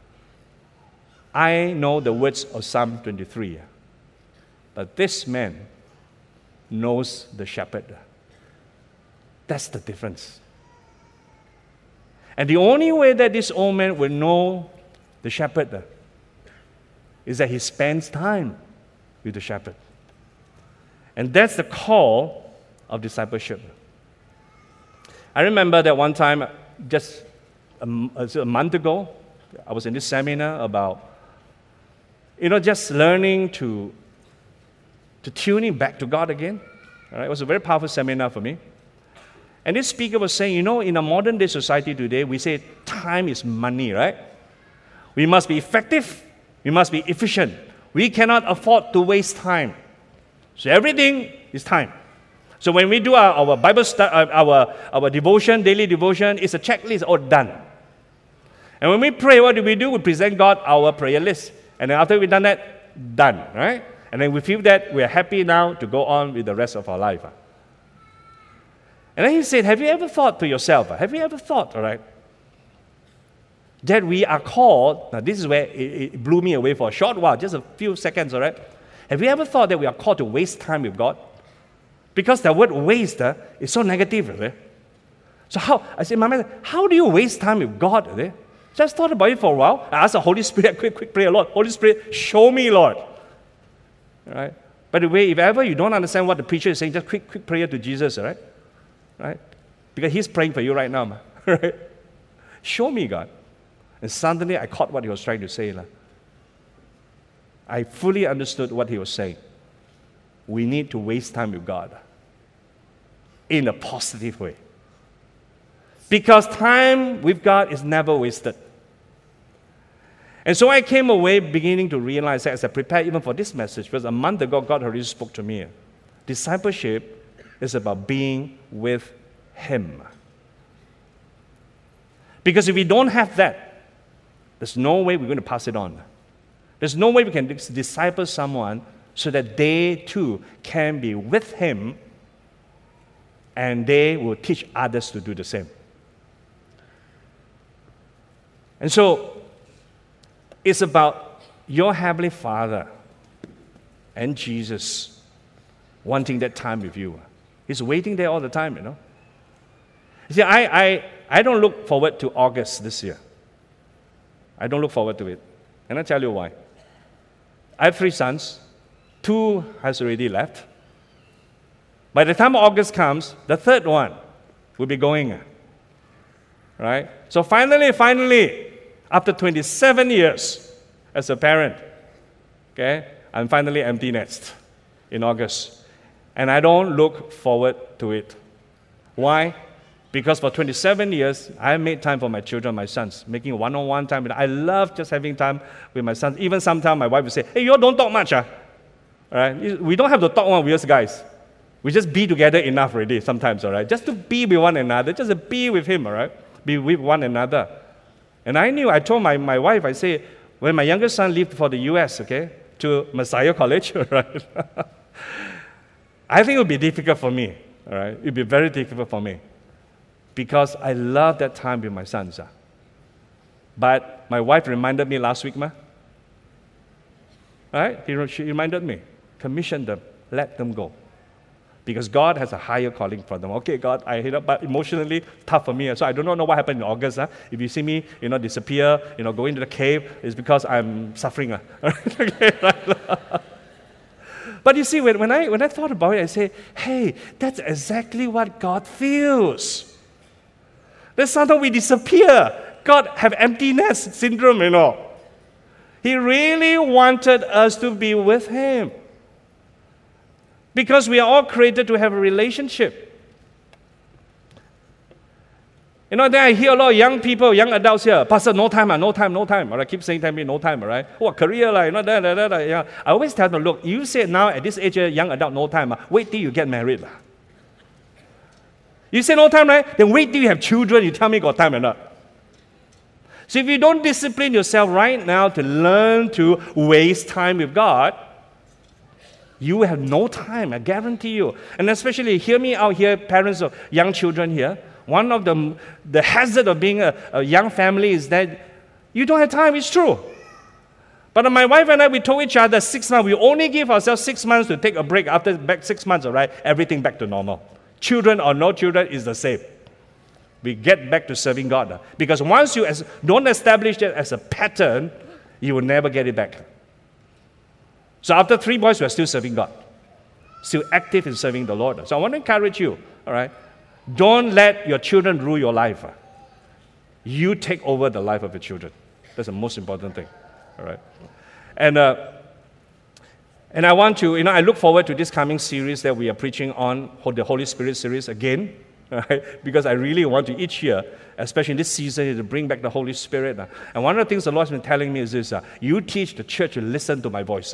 I know the words of Psalm 23, but this man knows the shepherd. That's the difference. And the only way that this old man will know the shepherd is that he spends time with the shepherd. And that's the call of discipleship. I remember that one time, just a month ago, I was in this seminar about, just learning to tune in back to God again. All right? It was a very powerful seminar for me. And this speaker was saying, in a modern day society today, we say time is money, right? We must be effective. We must be efficient. We cannot afford to waste time. So everything is time. So when we do our Bible study, our devotion, daily devotion, it's a checklist, all done. And when we pray, what do? We present God our prayer list. And then after we've done that, done, right? And then we feel that we're happy now to go on with the rest of our life. And then he said, have you ever thought to yourself, all right, that we are called, now this is where it blew me away for a short while, just a few seconds, all right? Have you ever thought that we are called to waste time with God? Because the word waste is so negative, right? So I said, my man, how do you waste time with God? Right? Just thought about it for a while. I asked the Holy Spirit, quick prayer, Lord, Holy Spirit, show me, Lord. All right? By the way, if ever you don't understand what the preacher is saying, just quick prayer to Jesus, all right? Right? Because he's praying for you right now. Right? Show me, God. And suddenly I caught what he was trying to say. I fully understood what he was saying. We need to waste time with God in a positive way. Because time with God is never wasted. And so I came away beginning to realize that as I prepared even for this message, because a month ago God already spoke to me. Discipleship is about being with Him. Because if we don't have that, there's no way we're going to pass it on. There's no way we can disciple someone so that they too can be with Him and they will teach others to do the same. And so, it's about your Heavenly Father and Jesus wanting that time with you. He's waiting there all the time, You see, I don't look forward to August this year. I don't look forward to it. And I'll tell you why. I have 3 sons. 2 has already left. By the time August comes, the 3rd one will be going. Right? So finally, after 27 years as a parent, okay, I'm finally empty nest in August. And I don't look forward to it. Why? Because for 27 years, I made time for my children, my sons, making one-on-one time. I love just having time with my sons. Even sometimes my wife will say, hey, you all don't talk much. All right? We don't have to talk one with us guys. We just be together enough already sometimes, all right? Just to be with one another, just to be with him, all right? Be with one another. And I told my wife, I say, when my youngest son left for the US, okay, to Messiah College, right? I think it would be difficult for me, all right? It would be very difficult for me because I love that time with my sons. But my wife reminded me last week, right? She reminded me, commission them, let them go. Because God has a higher calling for them. Okay, God, but emotionally tough for me. So I do not know what happened in August. If you see me, disappear, go into the cave, it's because I'm suffering. Okay, right? But you see, when I thought about it, I say, hey, that's exactly what God feels. That sometimes we disappear. God have emptiness syndrome, He really wanted us to be with Him. Because we are all created to have a relationship. Then I hear a lot of young people, young adults here, Pastor, no time. Or I keep saying to me, no time, right? What career, I always tell them, look, you say now at this age, young adult, no time. Wait till you get married. You say no time, right? Then wait till you have children, you tell me got time or not. So if you don't discipline yourself right now to learn to waste time with God, you will have no time, I guarantee you. And especially, hear me out here, parents of young children here. One of the hazard of being a young family is that you don't have time, it's true. But my wife and I, we told each other 6 months, we only give ourselves 6 months to take a break. After back 6 months, all right, everything back to normal. Children or no children is the same. We get back to serving God. Because once you don't establish that as a pattern, you will never get it back. So after 3 boys, we're still serving God. Still active in serving the Lord. So I want to encourage you, all right? Don't let your children rule your life. You take over the life of your children. That's the most important thing, all right? And I want to, I look forward to this coming series that we are preaching on, the Holy Spirit series again. Right? Because I really want to each year, especially in this season, to bring back the Holy Spirit. And one of the things the Lord's been telling me is this, you teach the church to listen to my voice.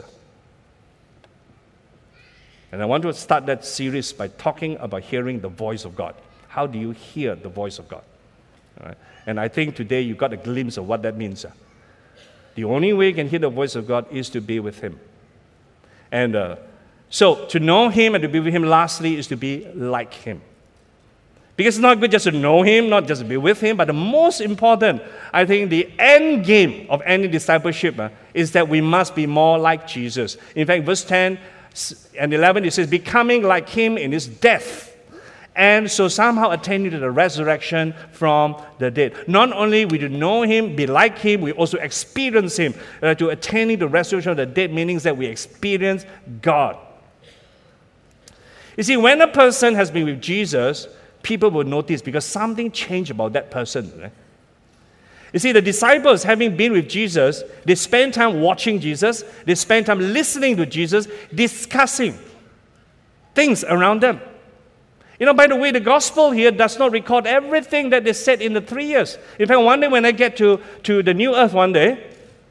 And I want to start that series by talking about hearing the voice of God. How do you hear the voice of God? All right? And I think today you got a glimpse of what that means. The only way you can hear the voice of God is to be with Him. And so to know Him and to be with Him, lastly, is to be like Him. Because it's not good just to know Him, not just to be with Him, but the most important, I think the end game of any discipleship is that we must be more like Jesus. In fact, verse 10 and 11, it says, becoming like Him in His death, and so somehow attaining to the resurrection from the dead. Not only we do know Him, be like Him, we also experience Him. To attaining the resurrection of the dead means that we experience God. You see, when a person has been with Jesus, people will notice because something changed about that person. Right? You see, the disciples, having been with Jesus, they spend time watching Jesus, they spend time listening to Jesus, discussing things around them. By the way, the gospel here does not record everything that they said in the 3 years. In fact, one day when I get to the new earth one day,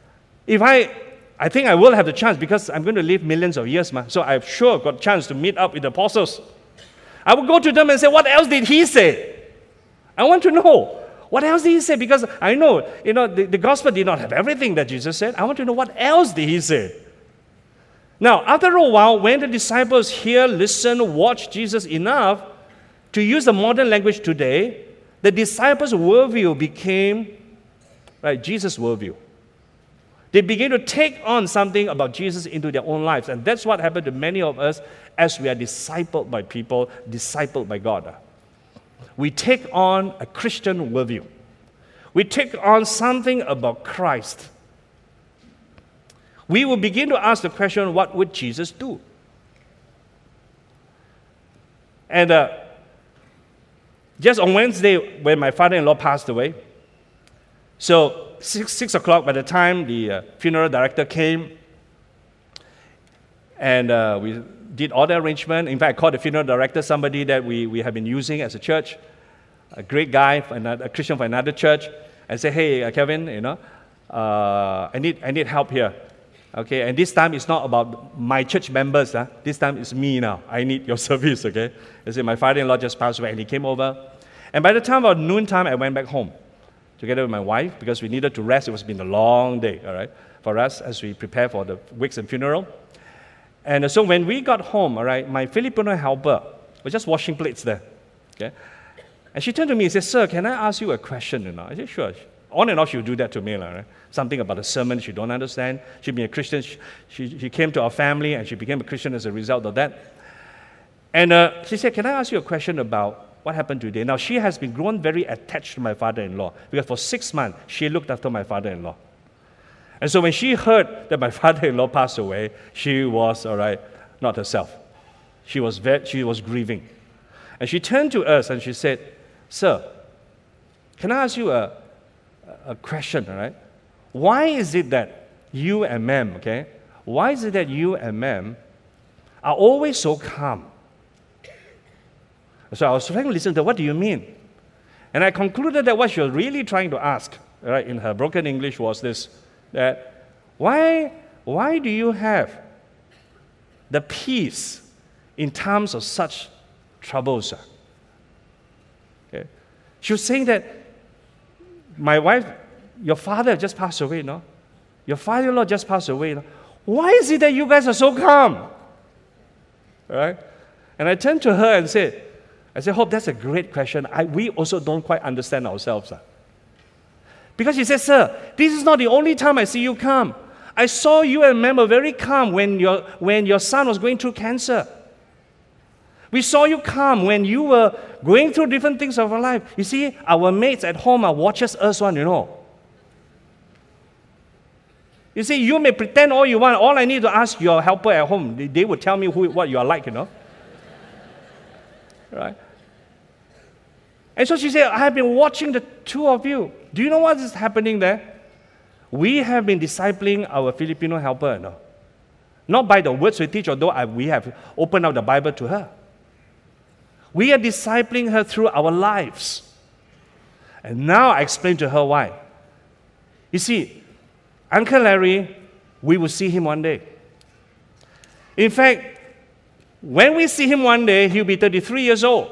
I think I will have the chance because I'm going to live millions of years, so I've sure got a chance to meet up with the apostles. I will go to them and say, what else did he say? I want to know. What else did he say? Because I know, the gospel did not have everything that Jesus said. I want to know what else did he say. Now, after a while, when the disciples hear, listen, watch Jesus enough, to use the modern language today, the disciples' worldview became Jesus' worldview. They began to take on something about Jesus into their own lives. And that's what happened to many of us as we are discipled by people, discipled by God. We take on a Christian worldview. We take on something about Christ. We will begin to ask the question, what would Jesus do? And just on Wednesday, when my father-in-law passed away, so 6 o'clock by the time the funeral director came, and we did all the arrangement. In fact, I called the funeral director, somebody that we have been using as a church, a great guy, a Christian for another church, and say, hey, Kevin, I need help here. Okay, and this time it's not about my church members. This time it's me now. I need your service, okay? I said, my father-in-law just passed away, and he came over. And by the time about noontime, I went back home together with my wife because we needed to rest. It was been a long day, all right, for us as we prepare for the wake and funeral. And so when we got home, all right, my Filipino helper was just washing plates there, okay? And she turned to me and said, sir, can I ask you a question? I said, sure. On and off, she would do that to me, right? Something about a sermon she don't understand. She'd be a Christian. She came to our family, and she became a Christian as a result of that. And she said, can I ask you a question about what happened today? Now, she has been grown very attached to my father-in-law because for 6 months, she looked after my father-in-law. And so when she heard that my father-in-law passed away, she was, all right, not herself. She was grieving. And she turned to us and she said, sir, can I ask you a question, all right? Why is it that you and ma'am, okay? Why is it that you and ma'am are always so calm? So I was trying to listen to what do you mean? And I concluded that what she was really trying to ask, right, in her broken English was this, that why do you have the peace in times of such troubles? She was saying that, my wife, your father just passed away, no? Your father-in-law just passed away. No? Why is it that you guys are so calm? Right? And I turned to her and said, Hope, that's a great question. We also don't quite understand ourselves. Because she said, Sir, this is not the only time I see you calm. I saw you and Mem were very calm when your son was going through cancer. We saw you calm when you were going through different things of our life. You see, our mates at home are watches us one, you know. You see, you may pretend all you want. All I need to ask your helper at home. They will tell me what you are like, you know. Right? And so she said, I have been watching the two of you. Do you know what is happening there? We have been discipling our Filipino helper, no? Not by the words we teach, although we have opened up the Bible to her. We are discipling her through our lives. And now I explain to her why. You see, Uncle Larry, we will see him one day. In fact, when we see him one day, he'll be 33 years old.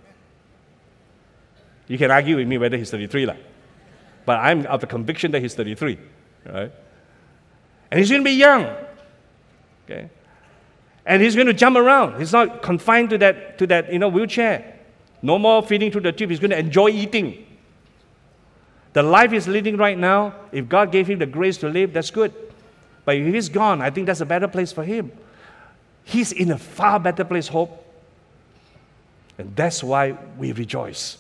You can argue with me whether he's 33, but I'm of the conviction that he's 33. Right? And he's going to be young. Okay? And he's going to jump around. He's not confined to that wheelchair. No more feeding through the tube. He's going to enjoy eating. The life he's leading right now, if God gave him the grace to live, that's good. But if he's gone, I think that's a better place for him. He's in a far better place, Hope. And that's why we rejoice.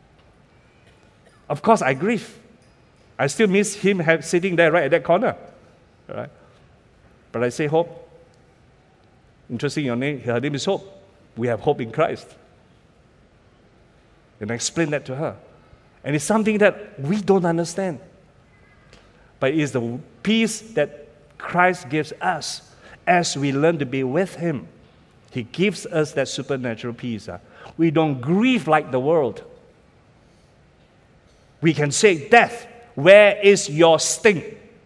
Of course, I grieve. I still miss him sitting there right at that corner. Right? But I say, Hope. Interesting, her name is Hope. We have hope in Christ. And I explain that to her. And it's something that we don't understand. But it is the peace that Christ gives us as we learn to be with Him. He gives us that supernatural peace. We don't grieve like the world. We can say, Death, where is your sting?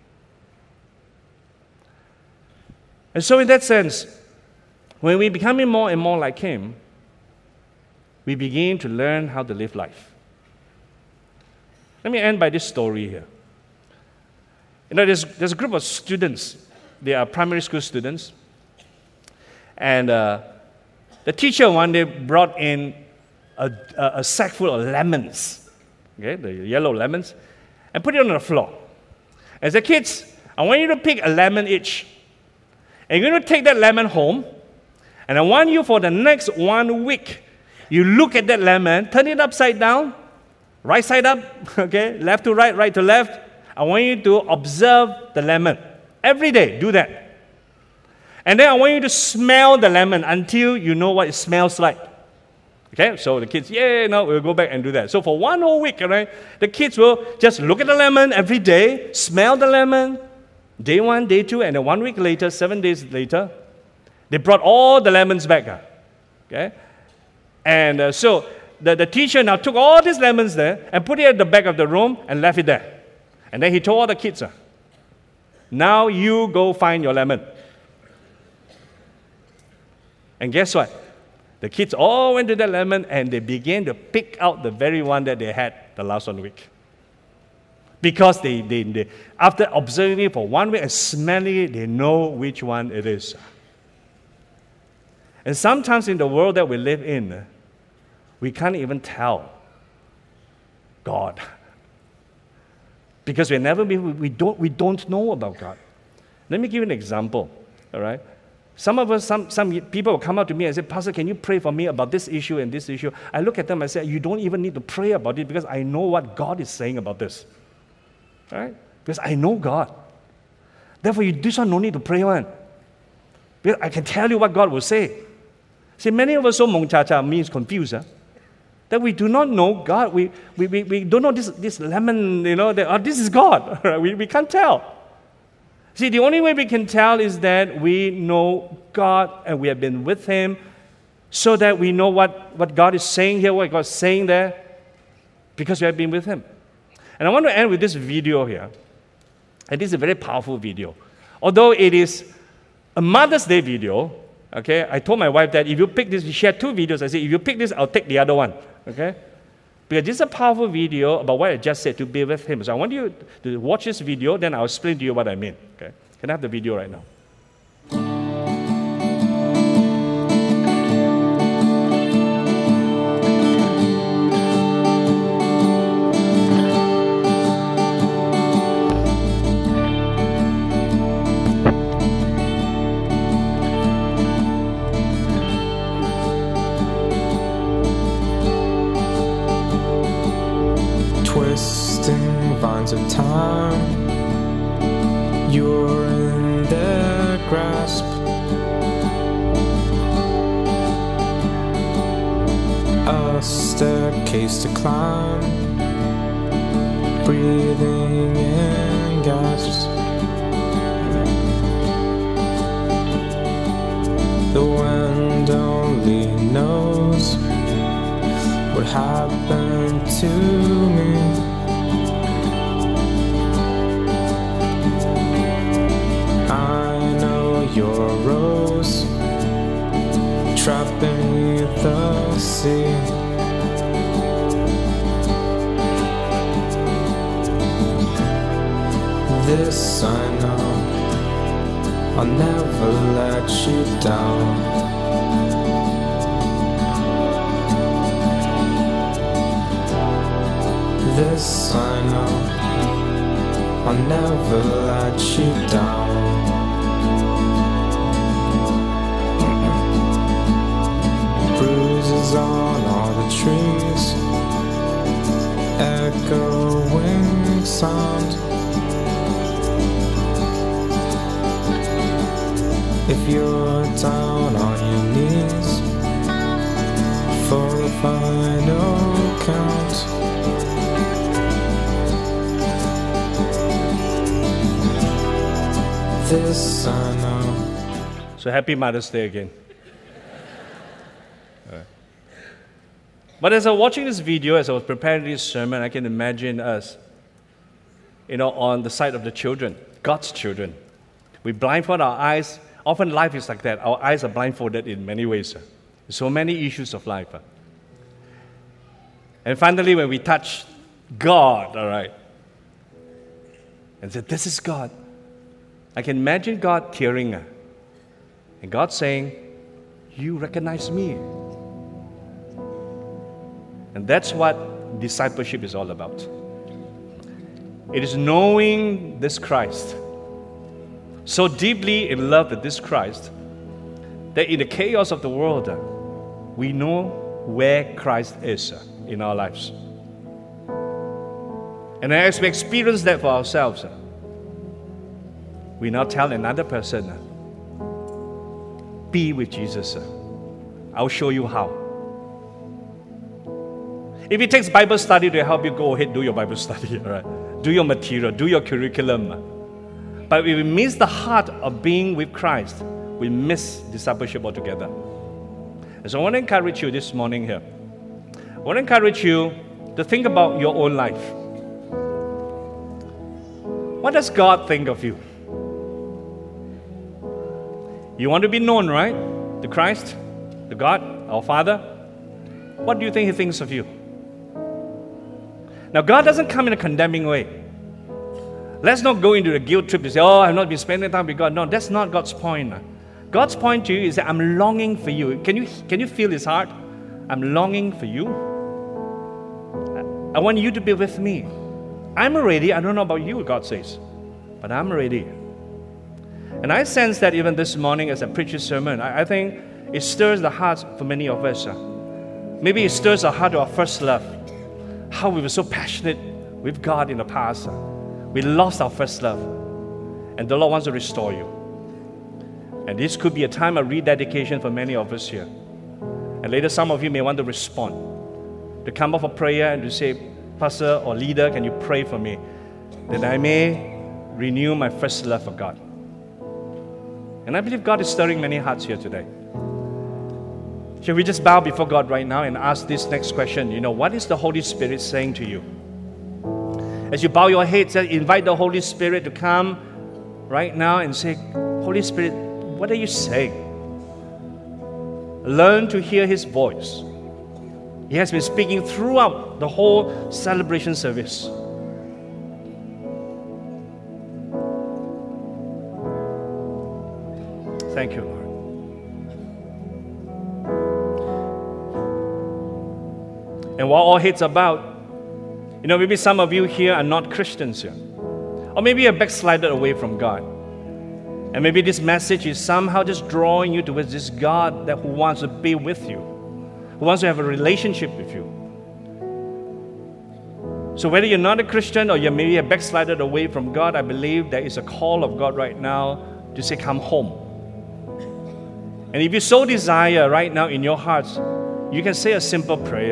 And so in that sense, when we're becoming more and more like Him, we begin to learn how to live life. Let me end by this story here. You know, there's a group of students. They are primary school students. And the teacher one day brought in a sack full of lemons, okay, the yellow lemons, and put it on the floor. And said, kids, I want you to pick a lemon each. And you're going to take that lemon home. And I want you for the next 1 week, you look at that lemon, turn it upside down, right side up, okay, left to right, right to left. I want you to observe the lemon. Every day, do that. And then I want you to smell the lemon until you know what it smells like. Okay, so the kids, we'll go back and do that. So for 1 whole week, right, the kids will just look at the lemon every day, smell the lemon, day 1, day 2, and then 1 week later, 7 days later, they brought all the lemons back. Okay? And so the teacher now took all these lemons there and put it at the back of the room and left it there. And then he told all the kids, now you go find your lemon. And guess what? The kids all went to the lemon and they began to pick out the very one that they had the last 1 week. Because they after observing it for 1 week and smelling it, they know which one it is. And sometimes in the world that we live in, we can't even tell God. Because we don't know about God. Let me give you an example. All right? Some of us, some people will come up to me and say, Pastor, can you pray for me about this issue and this issue? I look at them and say, you don't even need to pray about it because I know what God is saying about this. All right? Because I know God. Therefore, this one no need to pray one. Because I can tell you what God will say. See, many of us so mong cha cha means confused. That we do not know God. We don't know this lemon, that this is God. we can't tell. See, the only way we can tell is that we know God and we have been with Him so that we know what God is saying here, what God is saying there, because we have been with Him. And I want to end with this video here. And this is a very powerful video. Although it is a Mother's Day video, okay, I told my wife that if you pick this, she had 2 videos. I said, if you pick this, I'll take the other one. Okay? Because this is a powerful video about what I just said, to be with Him. So I want you to watch this video, then I'll explain to you what I mean. Okay? Can I have the video right now? Twisting vines of time, you're in their grasp. A staircase to climb, breathing in gasps. The wind only knows what happened to me. I know you're a rose trapped beneath the sea. This I know, I'll never let you down. This I know, I'll never let you down. Bruises on all the trees, echoing sound. If you're down on your knees for the final count, this I know. So happy Mother's Day again. But as I was watching this video, as I was preparing this sermon, I can imagine us, on the side of the children, God's children. We blindfold our eyes. Often life is like that. Our eyes are blindfolded in many ways. So many issues of life. And finally, when we touch God, all right, and said, this is God, I can imagine God tearing, and God saying, you recognize me. And that's what discipleship is all about. It is knowing this Christ, so deeply in love with this Christ, that in the chaos of the world, we know where Christ is in our lives. And as we experience that for ourselves, we now tell another person, be with Jesus. I'll show you how. If it takes Bible study to help you, go ahead, do your Bible study, all right? Do your material, do your curriculum. But if we miss the heart of being with Christ, we miss discipleship altogether. And so I want to encourage you this morning here. I want to encourage you to think about your own life. What does God think of you? You want to be known, right? To Christ, to God, our Father. What do you think He thinks of you? Now, God doesn't come in a condemning way. Let's not go into the guilt trip to say, oh, I've not been spending time with God. No, that's not God's point. God's point to you is that I'm longing for you. Can you feel His heart? I'm longing for you. I want you to be with me. I'm ready. I don't know about you, God says, but I'm ready. And I sense that even this morning as I preach this sermon, I think it stirs the hearts for many of us. Maybe it stirs our heart to our first love. How we were so passionate with God in the past. We lost our first love. And the Lord wants to restore you. And this could be a time of rededication for many of us here. And later some of you may want to respond, to come up for prayer and to say, Pastor or leader, can you pray for me that I may renew my first love for God? And I believe God is stirring many hearts here today. Shall we just bow before God right now and ask this next question? What is the Holy Spirit saying to you? As you bow your heads, invite the Holy Spirit to come right now and say, Holy Spirit, what are you saying? Learn to hear His voice. He has been speaking throughout the whole celebration service. Thank you, Lord. And while all heads are bowed, maybe some of you here are not Christians here. Or maybe you're backslided away from God. And maybe this message is somehow just drawing you towards this God who wants to be with you, who wants to have a relationship with you. So whether you're not a Christian or you're maybe a backslided away from God, I believe there is a call of God right now to say, come home. And if you so desire right now in your hearts, you can say a simple prayer.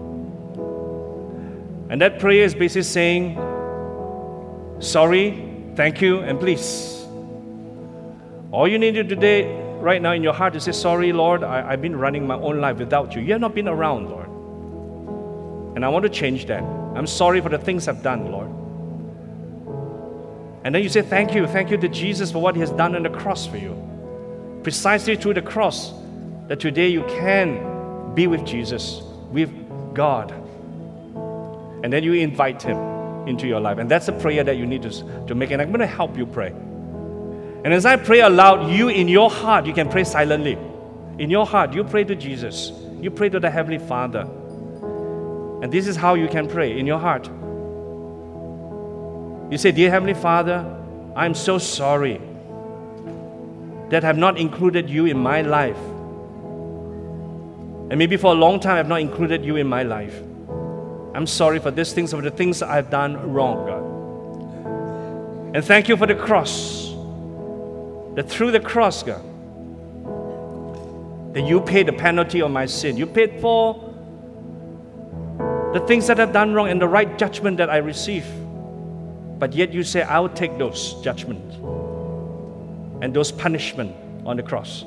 And that prayer is basically saying, sorry, thank you, and please. All you need to do today, right now in your heart, is say, sorry, Lord, I've been running my own life without you. You have not been around, Lord. And I want to change that. I'm sorry for the things I've done, Lord. And then you say, thank you to Jesus for what He has done on the cross for you. Precisely through the cross, that today you can be with Jesus, with God. And then you invite Him into your life. And that's a prayer that you need to make. And I'm going to help you pray. And as I pray aloud, you in your heart, you can pray silently. In your heart, you pray to Jesus. You pray to the Heavenly Father. And this is how you can pray in your heart. You say, dear Heavenly Father, I'm so sorry that I have not included you in my life. And maybe for a long time I have not included you in my life. I'm sorry for these things, for the things I've done wrong, God. And thank you for the cross. That through the cross, God, that you paid the penalty of my sin. You paid for the things that I've done wrong and the right judgment that I receive. But yet you say, I'll take those judgments and those punishment on the cross.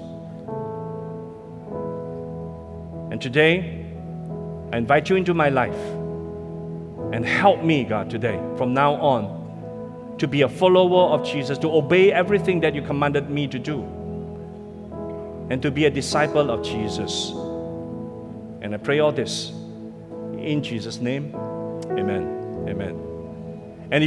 And today, I invite you into my life and help me, God, today, from now on, to be a follower of Jesus, to obey everything that you commanded me to do, and to be a disciple of Jesus. And I pray all this in Jesus' name. Amen. Amen.